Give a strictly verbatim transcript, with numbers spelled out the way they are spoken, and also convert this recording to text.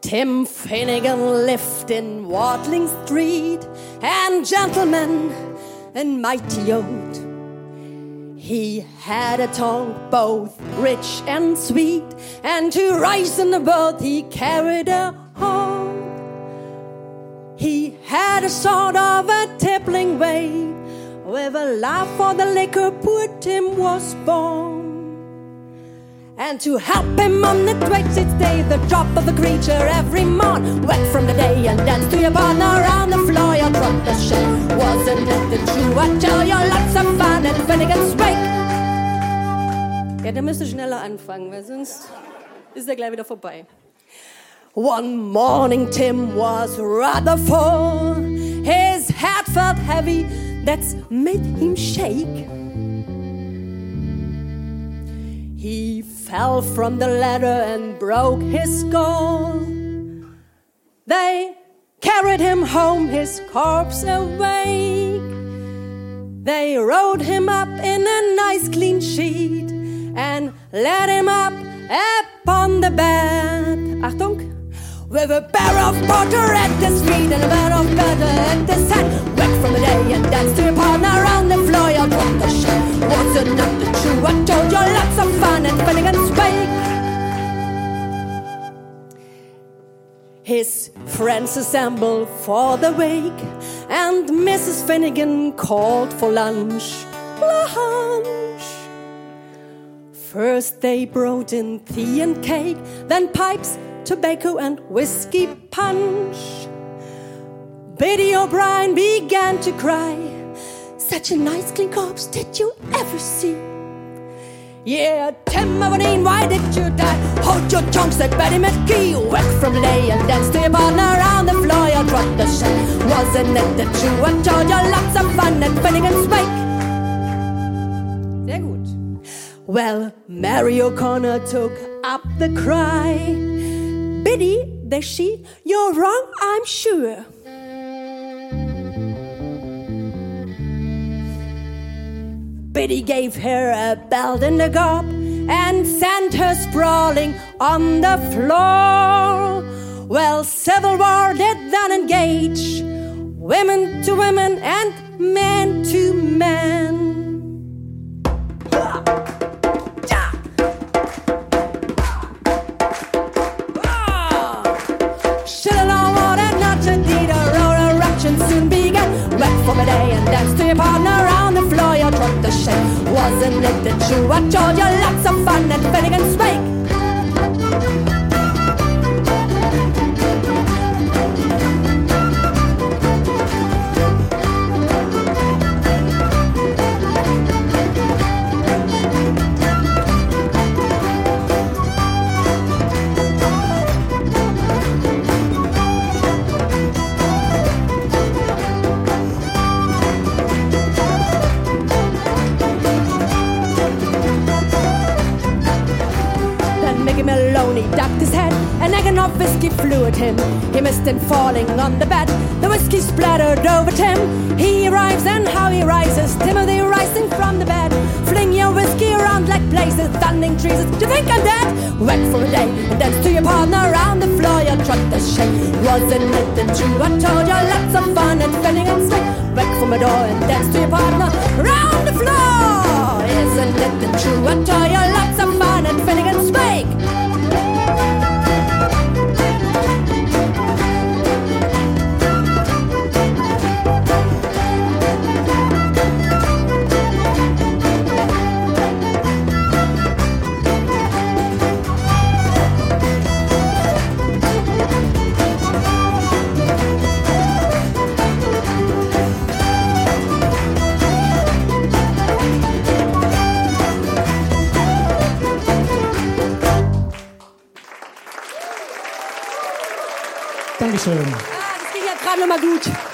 Tim Finnegan lived in Watling Street, and gentlemen and mighty old. He had a tongue both rich and sweet, and to rise in the world he carried a horn. He had a sort of a tippling way, with a love for the liquor poor Tim was born. And to help him on the twenty-sixth day, the drop of a creature every morn, wet from the day and dance to your partner around the floor, you'll drop the shit. Wasn't it the true? I tell you, lots of fun at Finnegan's Wake. Ja, der müsste schneller anfangen, weil sonst ist er gleich wieder vorbei. One morning Tim was rather full. His head felt heavy, that's made him shake. He fell from the ladder and broke his skull. They carried him home, his corpse awake. They rolled him up in a nice clean sheet and laid him up upon the bed. Achtung! With a barrel of porter at his feet and a barrel of butter at his head. Wet from the day and dance to your partner around the floor, you'll drop the shit. Wasn't it the true? I told you, lots of fun at Finnegan's Wake. His friends assembled for the wake, and Missus Finnegan called for lunch. Lunch. First they brought in tea and cake, then pipes, tobacco and whiskey punch. Biddy O'Brien began to cry. Such a nice clean corpse did you ever see? Yeah, Tim Aberdeen, why did you die? Hold your tongue, said Betty McGee. Wet from the day and dance to your partner around the floor, you'll drop the shit. Wasn't it the true? I told you, lots of fun at Finnegan's Wake. Sehr gut. Well, Mary O'Connor took up the cry. Biddy, there's she, you're wrong, I'm sure. Biddy gave her a belt and a gob and sent her sprawling on the floor. Well, Civil War did then engage, women to women and men to men. Soon began, wet from a day and dance to your partner around the floor, you'll drop the shit. Wasn't it the true? I told you, lots of fun at Finnegan's Wake. Maloney ducked his head, and egg of whiskey flew at him. He missed him falling on the bed. The whiskey splattered over Tim. He arrives and how he rises. Timothy rising from the bed. Fling your whiskey around like blazes, thundering trees. Do you think I'm dead? Wet for a day and dance to your partner around the floor. You'll trot the shake. Wasn't it the true? I told you, lots of fun at Finnegan's Wake. Wet from a door and dance to your partner around the floor. Isn't it the true? I told you, lots of fun at Finnegan's Wake. Dankeschön. Ah, das ging ja gerade noch mal gut.